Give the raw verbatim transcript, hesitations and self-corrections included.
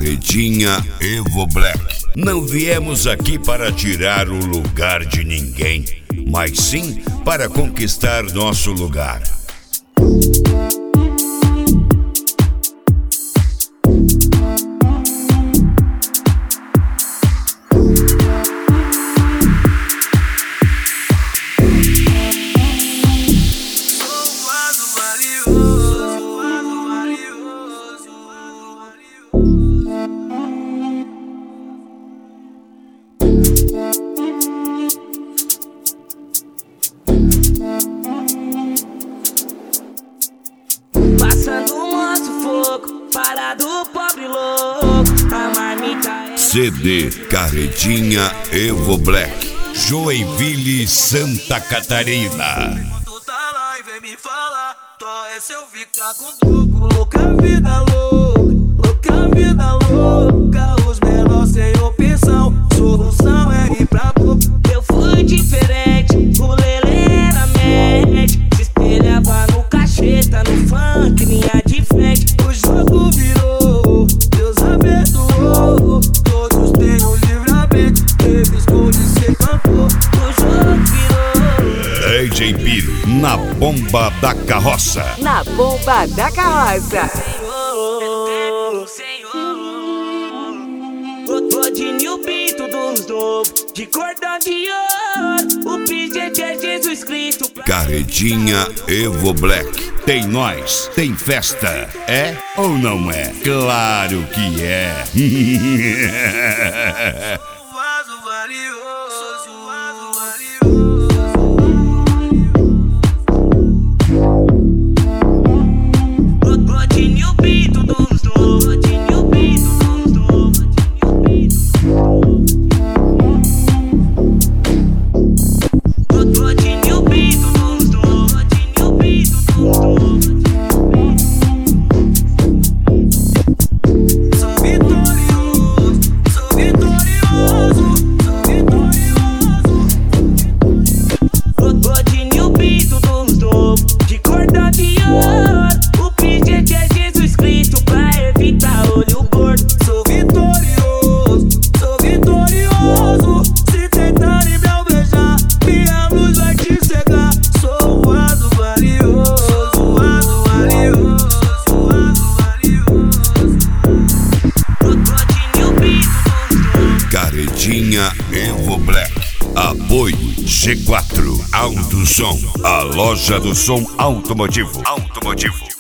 Carretinha Evo Black. Não viemos aqui para tirar o lugar de ninguém, mas sim para conquistar nosso lugar. Passando um sufoco, parado pobre louco, a marmita é... C D Carretinha Evo Black, Joinville, Santa Catarina. Tu tá lá e vem me falar, tó é se eu ficar com truco. Louca vida louca, louca vida louca. Os menores sem opção, solução é ir pra boca. Eu fui diferente, o lelê era mente. Se espelhava no cacheta, no funk, linha de frente. O jogo virou, Deus abençoou. Todos têm o livramento, teve escolha e cê cantou. O jogo virou D J Piro, na bomba da carroça. Na bomba da carroça. Rodinho Pinto dos novos, de cordão de ouro. O P J é Jesus Cristo. Carretinha Evo Black. Tem nós, tem festa. É ou não é? Claro que é. Vaso valioso, vaso valioso. Rodinho Pinto dos novos, Rodinho Pinto dos novos, Rodinho Pinto dos novos, Rodinho Pinto dos novos. Sou vitorioso, sou vitorioso, sou vitorioso. Rodinho Pinto dos novos, de cordão de ouro. O P J é Jesus Cristo pra evitar olho gordo. Sou vitorioso, sou vitorioso. Se tentarem me alvejar, minha luz vai te cegar. Sou o vaso valioso, sou o vaso valioso, sou o vaso valioso. Rodinho Pinto dos novos. Carretinha Evo Black. Apoio G quatro Autosom, a loja do som automotivo. Automotivo.